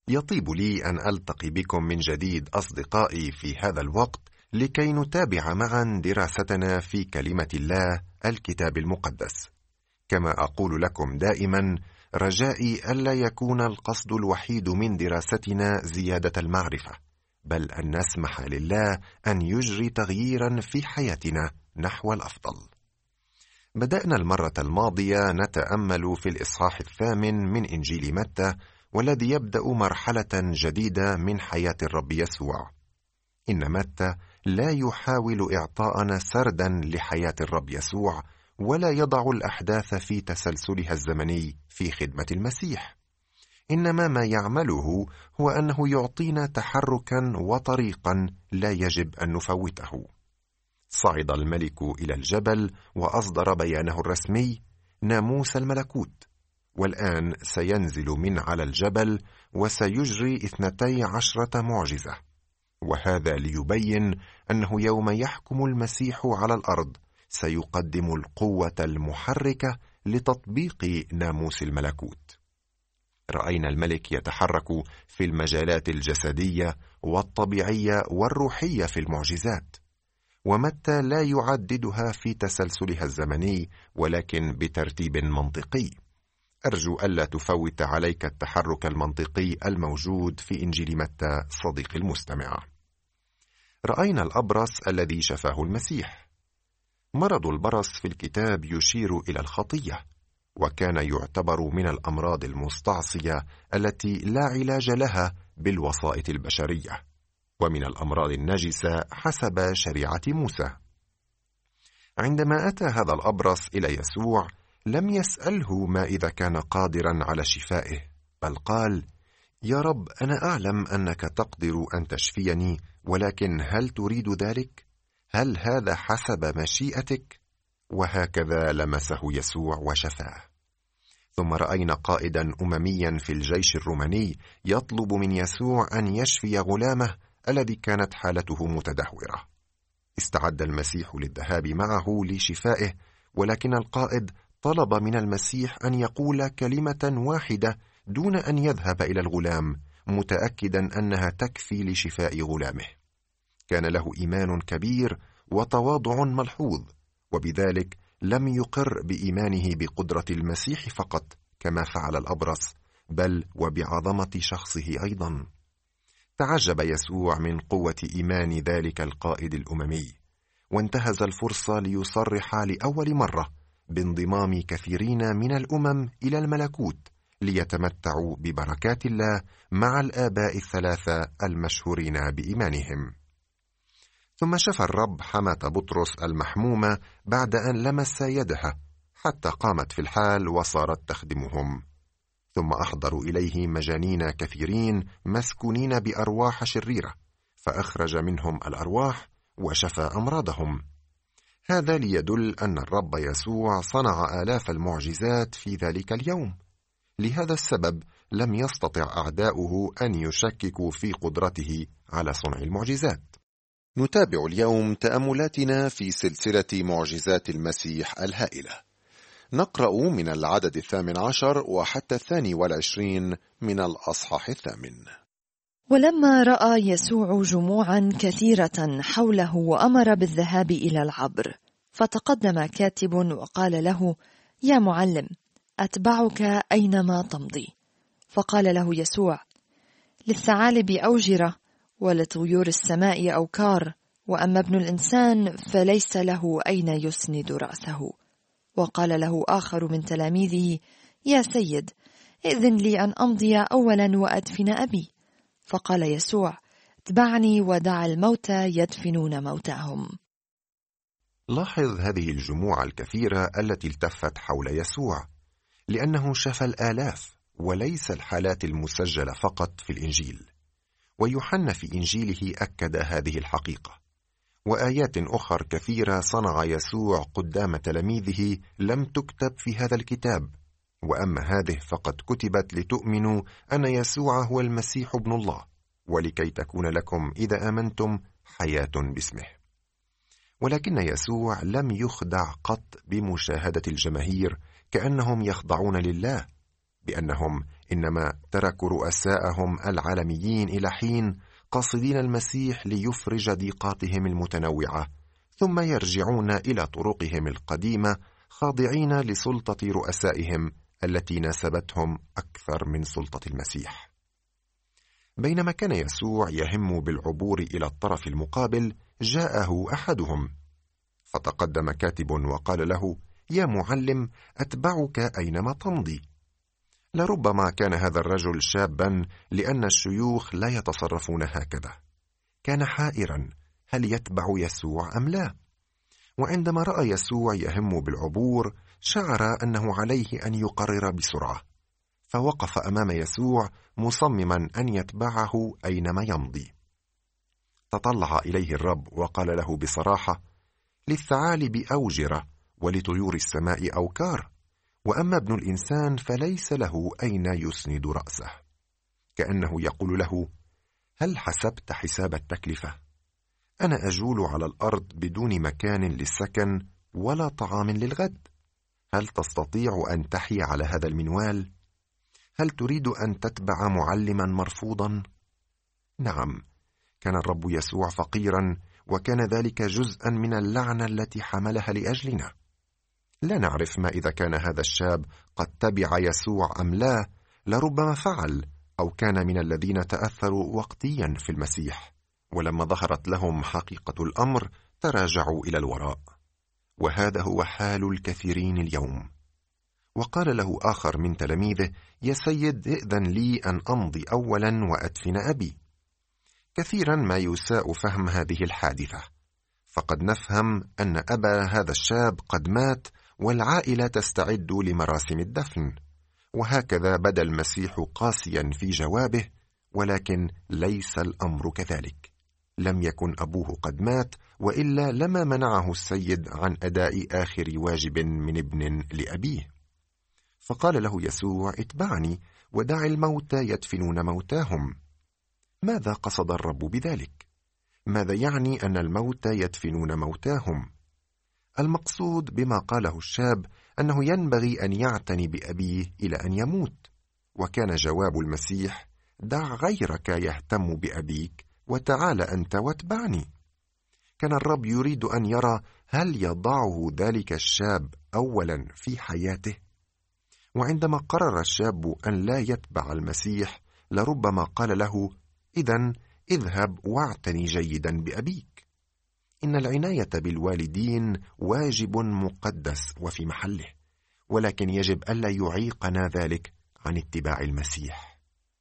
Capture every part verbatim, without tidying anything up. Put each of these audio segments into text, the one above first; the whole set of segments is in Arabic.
يطيب لي أن ألتقي بكم من جديد أصدقائي في هذا الوقت لكي نتابع معا دراستنا في كلمة الله الكتاب المقدس. كما أقول لكم دائما، رجائي ألا يكون القصد الوحيد من دراستنا زيادة المعرفة، بل أن نسمح لله أن يجري تغييرا في حياتنا نحو الأفضل. بدأنا المرة الماضية نتأمل في الإصحاح الثامن من إنجيل متى، والذي يبدأ مرحلة جديدة من حياة الرب يسوع. إن متى لا يحاول إعطاءنا سردا لحياة الرب يسوع، ولا يضع الأحداث في تسلسلها الزمني في خدمة المسيح، إنما ما يعمله هو أنه يعطينا تحركا وطريقا لا يجب أن نفوته. صعد الملك إلى الجبل وأصدر بيانه الرسمي: ناموس الملكوت. والآن سينزل من على الجبل وسيجري اثنتي عشرة معجزة، وهذا ليبين أنه يوم يحكم المسيح على الأرض سيقدم القوة المحركة لتطبيق ناموس الملكوت. رأينا الملك يتحرك في المجالات الجسدية والطبيعية والروحية في المعجزات، ومتى لا يعددها في تسلسلها الزمني ولكن بترتيب منطقي. أرجو ألا تفوت عليك التحرك المنطقي الموجود في إنجيل متى صديقي المستمع. رأينا الأبرص الذي شفاه المسيح. مرض البرص في الكتاب يشير إلى الخطية، وكان يعتبر من الأمراض المستعصية التي لا علاج لها بالوسائط البشرية، ومن الأمراض النجسة حسب شريعة موسى. عندما أتى هذا الأبرص إلى يسوع لم يسأله ما إذا كان قادرا على شفائه، بل قال: يا رب، أنا أعلم أنك تقدر أن تشفيني، ولكن هل تريد ذلك؟ هل هذا حسب مشيئتك؟ وهكذا لمسه يسوع وشفاه. ثم رأينا قائدا أمميا في الجيش الروماني يطلب من يسوع أن يشفي غلامه الذي كانت حالته متدهورة. استعد المسيح للذهاب معه لشفائه، ولكن القائد طلب من المسيح أن يقول كلمة واحدة دون أن يذهب إلى الغلام، متأكدا أنها تكفي لشفاء غلامه. كان له إيمان كبير وتواضع ملحوظ، وبذلك لم يقر بإيمانه بقدرة المسيح فقط كما فعل الأبرص، بل وبعظمة شخصه أيضا. تعجب يسوع من قوة إيمان ذلك القائد الأممي، وانتهز الفرصة ليصرح لأول مرة بانضمام كثيرين من الأمم إلى الملكوت ليتمتعوا ببركات الله مع الآباء الثلاثة المشهورين بإيمانهم. ثم شفى الرب حماة بطرس المحمومة بعد أن لمس يدها حتى قامت في الحال وصارت تخدمهم. ثم أحضروا إليه مجانين كثيرين مسكونين بأرواح شريرة، فأخرج منهم الأرواح وشفى أمراضهم. هذا ليدل أن الرب يسوع صنع آلاف المعجزات في ذلك اليوم. لهذا السبب لم يستطع أعداؤه أن يشككوا في قدرته على صنع المعجزات. نتابع اليوم تأملاتنا في سلسلة معجزات المسيح الهائلة. نقرأ من العدد الثامن عشر وحتى الثاني والعشرين من الأصحاح الثامن. ولما رأى يسوع جموعا كثيرة حوله وأمر بالذهاب إلى العبر، فتقدم كاتب وقال له: يا معلم، أتبعك أينما تمضي. فقال له يسوع: للثعالب أوجرة ولطيور السماء أوكار، وأما ابن الإنسان فليس له أين يسند رأسه. وقال له آخر من تلاميذه: يا سيد، إذن لي أن أمضي أولا وأدفن أبي. فقال يسوع: اتبعني ودع الموتى يدفنون موتاهم. لاحظ هذه الجموع الكثيرة التي التفت حول يسوع، لأنه شفى الآلاف وليس الحالات المسجلة فقط في الإنجيل. ويوحنا في إنجيله أكد هذه الحقيقة. وآيات أخرى كثيرة صنع يسوع قدام تلاميذه لم تكتب في هذا الكتاب، وأما هذه فقد كتبت لتؤمنوا أن يسوع هو المسيح ابن الله، ولكي تكون لكم إذا آمنتم حياة باسمه. ولكن يسوع لم يخدع قط بمشاهدة الجماهير كأنهم يخضعون لله، بأنهم إنما تركوا رؤساءهم العالميين إلى حين قاصدين المسيح ليفرج ضيقاتهم المتنوعة، ثم يرجعون إلى طرقهم القديمة خاضعين لسلطة رؤسائهم التي ناسبتهم أكثر من سلطة المسيح. بينما كان يسوع يهم بالعبور إلى الطرف المقابل، جاءه أحدهم فتقدم كاتب وقال له: يا معلم، أتبعك أينما تمضي. لربما كان هذا الرجل شابا، لأن الشيوخ لا يتصرفون هكذا. كان حائرا، هل يتبع يسوع أم لا؟ وعندما رأى يسوع يهم بالعبور، شعر أنه عليه أن يقرر بسرعة، فوقف أمام يسوع مصمما أن يتبعه أينما يمضي. تطلع إليه الرب وقال له بصراحة: للثعالب أوجرة ولطيور السماء أوكار، وأما ابن الإنسان فليس له أين يسند رأسه. كأنه يقول له: هل حسبت حساب التكلفة؟ أنا أجول على الأرض بدون مكان للسكن ولا طعام للغد. هل تستطيع أن تحيا على هذا المنوال؟ هل تريد أن تتبع معلما مرفوضا؟ نعم، كان الرب يسوع فقيرا، وكان ذلك جزءا من اللعنة التي حملها لأجلنا. لا نعرف ما إذا كان هذا الشاب قد تبع يسوع أم لا، لربما فعل، أو كان من الذين تأثروا وقتيا في المسيح، ولما ظهرت لهم حقيقة الأمر تراجعوا إلى الوراء. وهذا هو حال الكثيرين اليوم. وقال له آخر من تلاميذه: يا سيد، ائذن لي أن أمضي أولا وأدفن أبي. كثيرا ما يساء فهم هذه الحادثة، فقد نفهم أن أبا هذا الشاب قد مات والعائلة تستعد لمراسم الدفن، وهكذا بدا المسيح قاسيا في جوابه، ولكن ليس الأمر كذلك. لم يكن أبوه قد مات، وإلا لما منعه السيد عن أداء آخر واجب من ابن لأبيه. فقال له يسوع: اتبعني ودع الموتى يدفنون موتاهم. ماذا قصد الرب بذلك؟ ماذا يعني أن الموتى يدفنون موتاهم؟ المقصود بما قاله الشاب أنه ينبغي أن يعتني بأبيه إلى أن يموت. وكان جواب المسيح: دع غيرك يهتم بأبيك وتعال أنت واتبعني. كان الرب يريد أن يرى هل يضعه ذلك الشاب أولا في حياته. وعندما قرر الشاب أن لا يتبع المسيح، لربما قال له: إذن اذهب واعتني جيدا بأبيك. إن العناية بالوالدين واجب مقدس وفي محله، ولكن يجب ألا يعيقنا ذلك عن اتباع المسيح.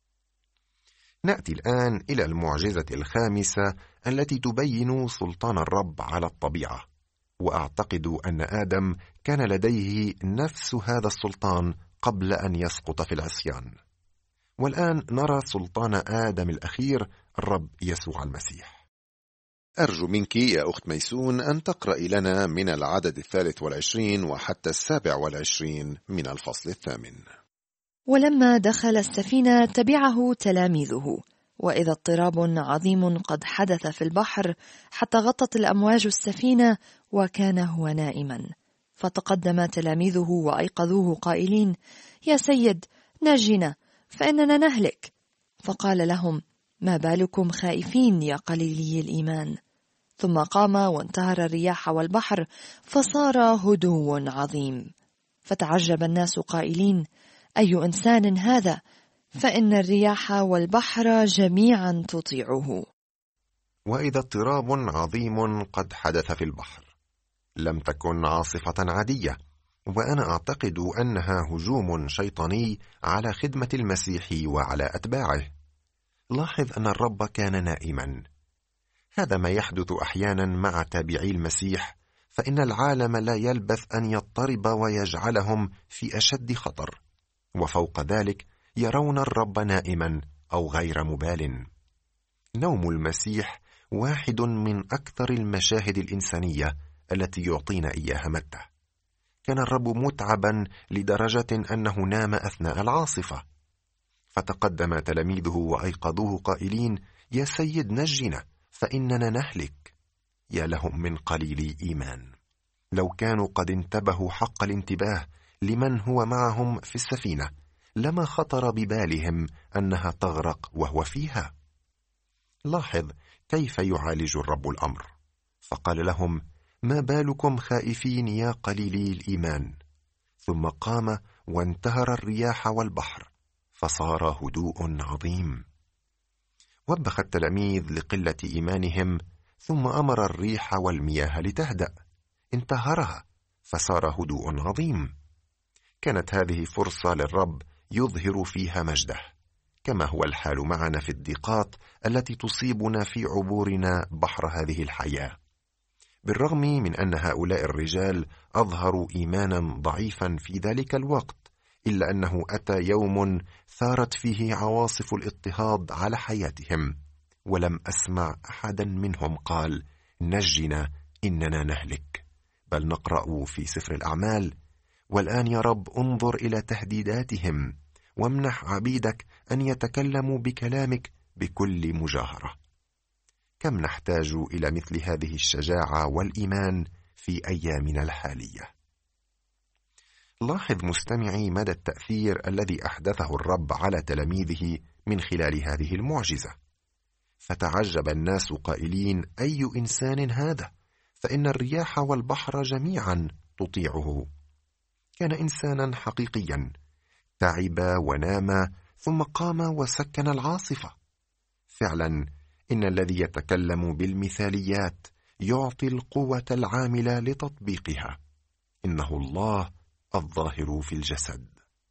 نأتي الآن إلى المعجزة الخامسة التي تبين سلطان الرب على الطبيعة، وأعتقد أن آدم كان لديه نفس هذا السلطان قبل أن يسقط في العصيان. والآن نرى سلطان آدم الأخير، الرب يسوع المسيح. أرجو منك يا أخت ميسون أن تقرأي لنا من العدد الثالث والعشرين وحتى السابع والعشرين من الفصل الثامن. ولما دخل السفينة تبعه تلاميذه، وإذا اضطراب عظيم قد حدث في البحر حتى غطت الأمواج السفينة، وكان هو نائما. فتقدم تلاميذه وأيقظوه قائلين: يا سيد، نجنا فإننا نهلك. فقال لهم: ما بالكم خائفين يا قليلي الإيمان؟ ثم قام وانتهر الرياح والبحر، فصار هدوء عظيم. فتعجب الناس قائلين: أي إنسان هذا؟ فإن الرياح والبحر جميعا تطيعه. وإذا اضطراب عظيم قد حدث في البحر. لم تكن عاصفة عادية، وأنا أعتقد أنها هجوم شيطاني على خدمة المسيح وعلى أتباعه. لاحظ أن الرب كان نائما. هذا ما يحدث أحيانا مع تابعي المسيح، فإن العالم لا يلبث أن يضطرب ويجعلهم في أشد خطر، وفوق ذلك يرون الرب نائما أو غير مبال. نوم المسيح واحد من أكثر المشاهد الإنسانية التي يعطينا إياها متى. كان الرب متعبا لدرجة أنه نام أثناء العاصفة. فتقدم تلاميذه وأيقظوه قائلين: يا سيد، نجنا فإننا نهلك. يا لهم من قليل إيمان. لو كانوا قد انتبهوا حق الانتباه لمن هو معهم في السفينة، لما خطر ببالهم أنها تغرق وهو فيها. لاحظ كيف يعالج الرب الأمر، فقال لهم: ما بالكم خائفين يا قليلي الإيمان؟ ثم قام وانتهر الرياح والبحر فصار هدوء عظيم. وبخ التلاميذ لقلة إيمانهم، ثم أمر الريح والمياه لتهدأ، انتهرها فصار هدوء عظيم. كانت هذه فرصة للرب يظهر فيها مجده، كما هو الحال معنا في الضيقات التي تصيبنا في عبورنا بحر هذه الحياة. بالرغم من أن هؤلاء الرجال أظهروا إيمانا ضعيفا في ذلك الوقت، إلا أنه أتى يوم ثارت فيه عواصف الاضطهاد على حياتهم، ولم أسمع أحدا منهم قال: نجنا إننا نهلك. بل نقرأ في سفر الأعمال: والآن يا رب انظر إلى تهديداتهم، وامنح عبيدك أن يتكلموا بكلامك بكل مجاهرة. كم نحتاج إلى مثل هذه الشجاعة والإيمان في أيامنا الحالية. لاحظ مستمعي مدى التأثير الذي أحدثه الرب على تلاميذه من خلال هذه المعجزة. فتعجب الناس قائلين: أي إنسان هذا؟ فإن الرياح والبحر جميعا تطيعه. كان إنسانا حقيقيا، تعب ونام ثم قام وسكن العاصفة. فعلا إن الذي يتكلم بالمثاليات يعطي القوة العاملة لتطبيقها. إنه الله الظاهر في الجسد.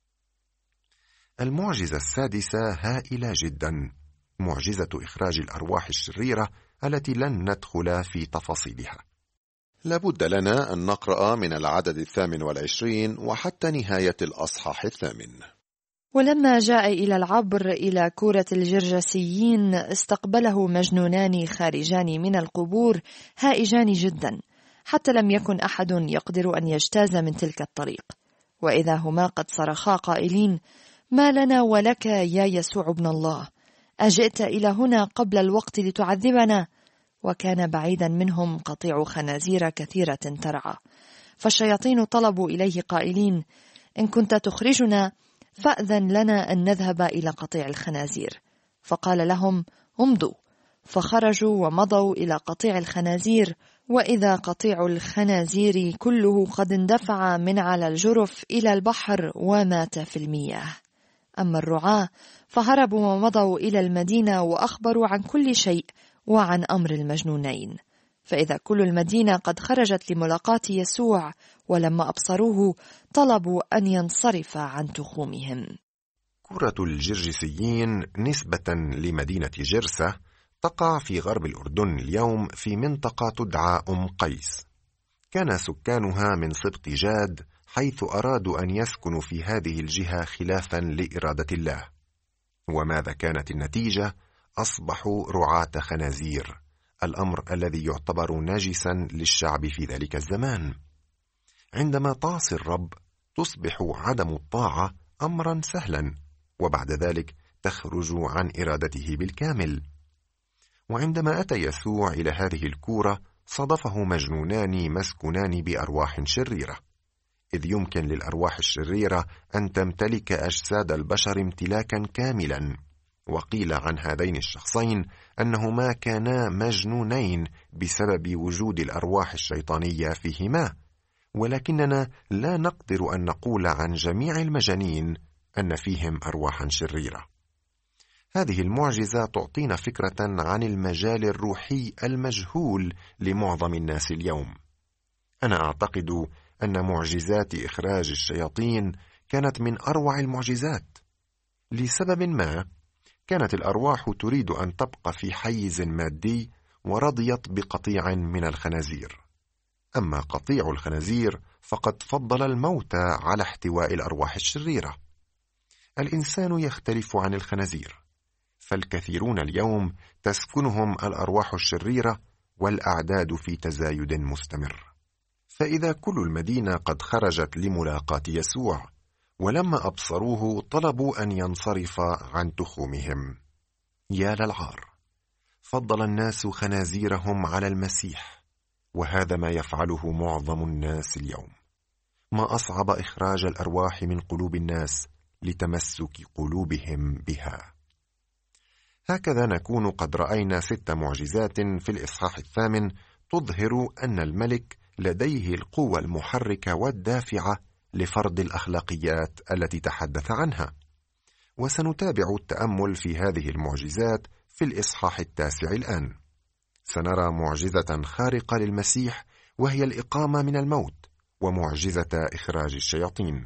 المعجزة السادسة هائلة جدا، معجزة إخراج الأرواح الشريرة التي لن ندخل في تفاصيلها. لابد لنا أن نقرأ من العدد الثامن والعشرين وحتى نهاية الأصحاح الثامن. ولما جاء إلى العبر إلى كورة الجرجسيين استقبله مجنونان خارجان من القبور هائجان جدا، حتى لم يكن أحد يقدر أن يجتاز من تلك الطريق. وإذا هما قد صرخا قائلين: ما لنا ولك يا يسوع ابن الله؟ أجئت إلى هنا قبل الوقت لتعذبنا؟ وكان بعيدا منهم قطيع خنازير كثيرة ترعى. فالشياطين طلبوا إليه قائلين: إن كنت تخرجنا فأذن لنا أن نذهب إلى قطيع الخنازير. فقال لهم: امضوا. فخرجوا ومضوا إلى قطيع الخنازير، وإذا قطيع الخنازير كله قد اندفع من على الجرف إلى البحر ومات في المياه. أما الرعاة فهربوا ومضوا إلى المدينة وأخبروا عن كل شيء وعن أمر المجنونين. فإذا كل المدينة قد خرجت لملاقاة يسوع، ولما أبصروه طلبوا أن ينصرف عن تخومهم. كرة الجرجسيين نسبة لمدينة جرسة تقع في غرب الأردن اليوم في منطقة تدعى أم قيس. كان سكانها من سبط جاد، حيث أرادوا أن يسكنوا في هذه الجهة خلافا لإرادة الله. وماذا كانت النتيجة؟ أصبحوا رعاة خنازير، الأمر الذي يعتبر ناجسا للشعب في ذلك الزمان. عندما تعصي الرب تصبح عدم الطاعة أمرا سهلا، وبعد ذلك تخرج عن إرادته بالكامل. وعندما أتى يسوع إلى هذه الكورة صادفه مجنونان مسكونان بأرواح شريرة، إذ يمكن للأرواح الشريرة أن تمتلك أجساد البشر امتلاكا كاملا. وقيل عن هذين الشخصين أنهما كانا مجنونين بسبب وجود الأرواح الشيطانية فيهما، ولكننا لا نقدر أن نقول عن جميع المجانين أن فيهم أرواحا شريرة. هذه المعجزة تعطينا فكرة عن المجال الروحي المجهول لمعظم الناس اليوم. أنا أعتقد أن معجزات إخراج الشياطين كانت من أروع المعجزات. لسبب ما كانت الأرواح تريد أن تبقى في حيز مادي، ورضيت بقطيع من الخنازير. أما قطيع الخنازير فقد فضل الموت على احتواء الأرواح الشريرة. الإنسان يختلف عن الخنازير، فالكثيرون اليوم تسكنهم الأرواح الشريرة، والأعداد في تزايد مستمر. فإذا كل المدينة قد خرجت لملاقاة يسوع، ولما أبصروه طلبوا أن ينصرف عن تخومهم. يا للعار! فضل الناس خنازيرهم على المسيح، وهذا ما يفعله معظم الناس اليوم. ما أصعب إخراج الأرواح من قلوب الناس لتمسك قلوبهم بها. هكذا نكون قد رأينا ست معجزات في الإصحاح الثامن تظهر أن الملك لديه القوة المحركة والدافعة لفرض الأخلاقيات التي تحدث عنها. وسنتابع التأمل في هذه المعجزات في الإصحاح التاسع الآن. سنرى معجزة خارقة للمسيح، وهي الإقامة من الموت، ومعجزة إخراج الشياطين.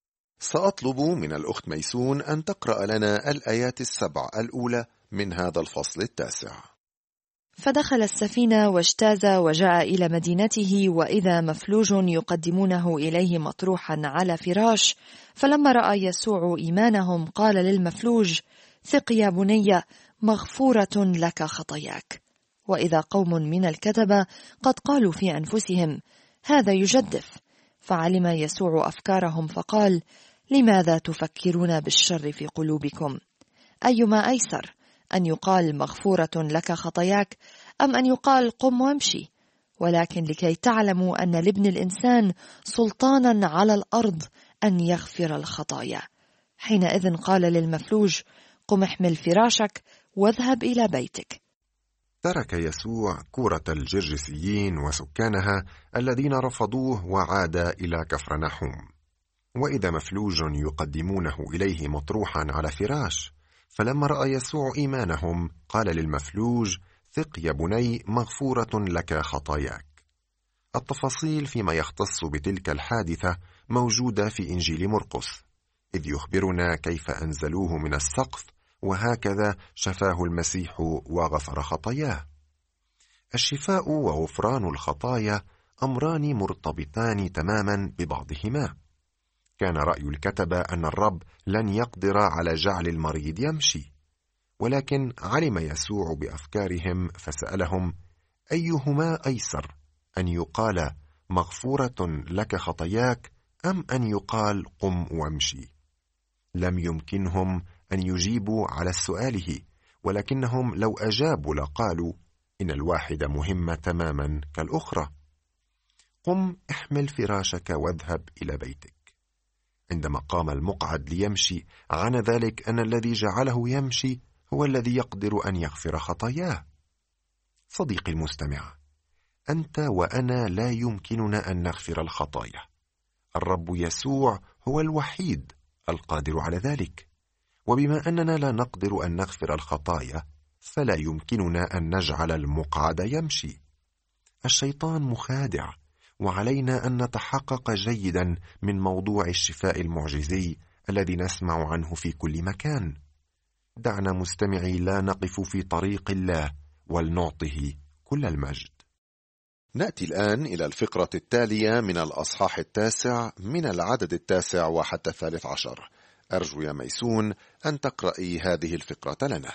سأطلب من الأخت ميسون أن تقرأ لنا الآيات السبع الأولى من هذا الفصل التاسع. فدخل السفينة واجتاز وجاء إلى مدينته، وإذا مفلوج يقدمونه إليه مطروحا على فراش. فلما رأى يسوع إيمانهم قال للمفلوج: ثق يا بني، مغفورة لك خطاياك. وإذا قوم من الكتبة قد قالوا في أنفسهم: هذا يجدف. فعلم يسوع أفكارهم فقال: لماذا تفكرون بالشر في قلوبكم؟ أيما أيسر، أن يقال مغفورة لك خطاياك، أم أن يقال قم وامشي؟ ولكن لكي تعلموا أن لابن الإنسان سلطانا على الأرض أن يغفر الخطايا. حينئذ قال للمفلوج: قم احمل فراشك واذهب إلى بيتك. ترك يسوع كورة الجرجسيين وسكانها الذين رفضوه وعاد إلى كفرنحوم. وإذا مفلوج يقدمونه إليه مطروحا على فراش. فلما رأى يسوع إيمانهم قال للمفلوج: ثق يا بني، مغفورة لك خطاياك. التفاصيل فيما يختص بتلك الحادثة موجودة في إنجيل مرقس، إذ يخبرنا كيف أنزلوه من السقف، وهكذا شفاه المسيح وغفر خطاياه. الشفاء وغفران الخطايا أمران مرتبطان تماما ببعضهما. كان رأي الكتبة أن الرب لن يقدر على جعل المريض يمشي، ولكن علم يسوع بأفكارهم فسألهم: أيهما أيسر، أن يقال مغفورة لك خطاياك، أم أن يقال قم وامشي؟ لم يمكنهم أن يجيبوا على سؤاله، ولكنهم لو أجابوا لقالوا إن الواحدة مهمة تماما كالأخرى. قم احمل فراشك واذهب إلى بيتك. عندما قام المقعد ليمشي، عن ذلك أن الذي جعله يمشي هو الذي يقدر أن يغفر خطاياه. صديقي المستمع، أنت وأنا لا يمكننا أن نغفر الخطايا. الرب يسوع هو الوحيد القادر على ذلك، وبما أننا لا نقدر أن نغفر الخطايا فلا يمكننا أن نجعل المقعد يمشي. الشيطان مخادع، وعلينا أن نتحقق جيدا من موضوع الشفاء المعجزي الذي نسمع عنه في كل مكان. دعنا مستمعي لا نقف في طريق الله، ولنعطه كل المجد. نأتي الآن إلى الفقرة التالية من الأصحاح التاسع من العدد التاسع وحتى الثالث عشر. أرجو يا ميسون أن تقرأي هذه الفقرة لنا.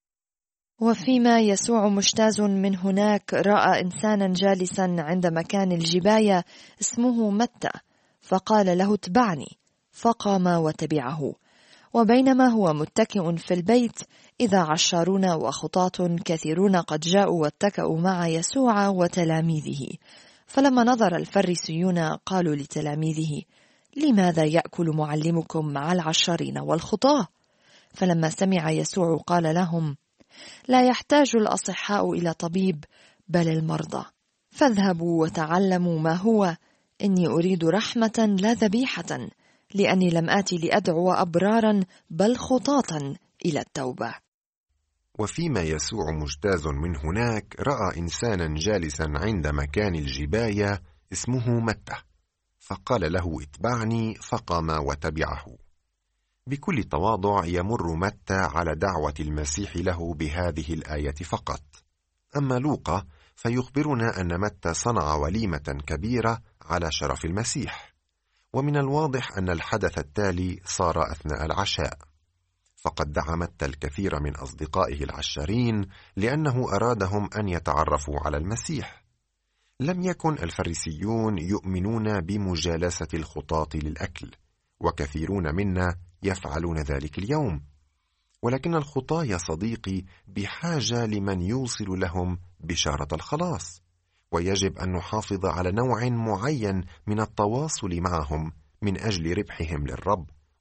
وفيما يسوع مجتاز من هناك رأى إنسانا جالسا عند مكان الجباية اسمه متى، فقال له: اتبعني. فقام وتبعه. وبينما هو متكئ في البيت، إذا عشارون وخطاة كثيرون قد جاءوا واتكأوا مع يسوع وتلاميذه. فلما نظر الفريسيون قالوا لتلاميذه: لماذا يأكل معلمكم مع العشارين والخطاة؟ فلما سمع يسوع قال لهم: لا يحتاج الأصحاء إلى طبيب، بل المرضى. فاذهبوا وتعلموا ما هو، إني أريد رحمة لا ذبيحة، لأني لم آتي لأدعو أبرارا بل خطاة إلى التوبة. وفيما يسوع مجتاز من هناك رأى إنسانا جالسا عند مكان الجباية اسمه متى، فقال له: اتبعني. فقام وتبعه. بكل تواضع يمر متى على دعوة المسيح له بهذه الآية فقط. أما لوقا فيخبرنا أن متى صنع وليمة كبيرة على شرف المسيح، ومن الواضح أن الحدث التالي صار أثناء العشاء، فقد دعا متى الكثير من أصدقائه العشارين لأنه أرادهم أن يتعرفوا على المسيح. لم يكن الفريسيون يؤمنون بمجالسة الخطاة للأكل، وكثيرون منا يفعلون ذلك اليوم، ولكن الخطاة يا صديقي بحاجة لمن يوصل لهم بشارة الخلاص، ويجب أن نحافظ على نوع معين من التواصل معهم من أجل ربحهم للرب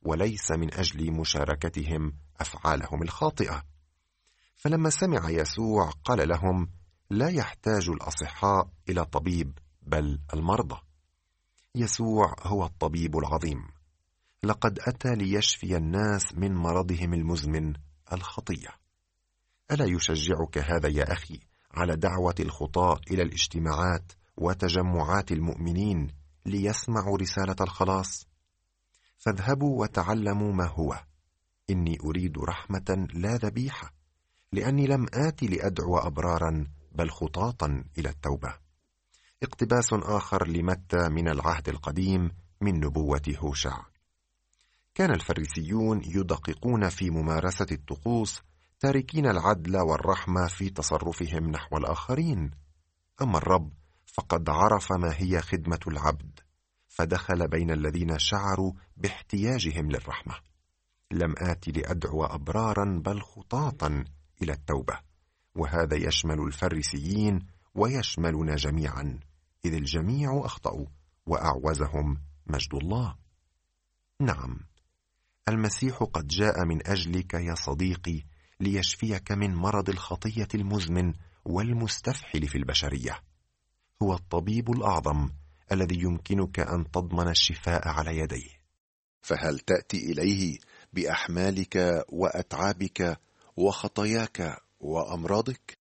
وليس من أجل مشاركتهم أفعالهم الخاطئة. فلما سمع يسوع قال لهم: لا يحتاج الأصحاء إلى طبيب بل المرضى. يسوع هو الطبيب العظيم، لقد أتى ليشفي الناس من مرضهم المزمن الخطية. ألا يشجعك هذا يا أخي على دعوة الخطاة إلى الاجتماعات وتجمعات المؤمنين ليسمعوا رسالة الخلاص؟ فاذهبوا وتعلموا ما هو: إني أريد رحمة لا ذبيحة، لأني لم آت لأدعو أبرارا بل خطاطا إلى التوبة. اقتباس آخر لمتى من العهد القديم من نبوة هوشع. كان الفريسيون يدققون في ممارسة الطقوس، تاركين العدل والرحمة في تصرفهم نحو الآخرين. أما الرب فقد عرف ما هي خدمة العبد، فدخل بين الذين شعروا باحتياجهم للرحمة. لم آت لأدعو أبرارا بل خطاطا إلى التوبة، وهذا يشمل الفريسيين ويشملنا جميعا، إذ الجميع أخطأوا وأعوزهم مجد الله. نعم، المسيح قد جاء من أجلك يا صديقي ليشفيك من مرض الخطية المزمن والمستفحل في البشرية. هو الطبيب الأعظم الذي يمكنك أن تضمن الشفاء على يديه. فهل تأتي إليه بأحمالك وأتعابك وخطاياك وأمراضك؟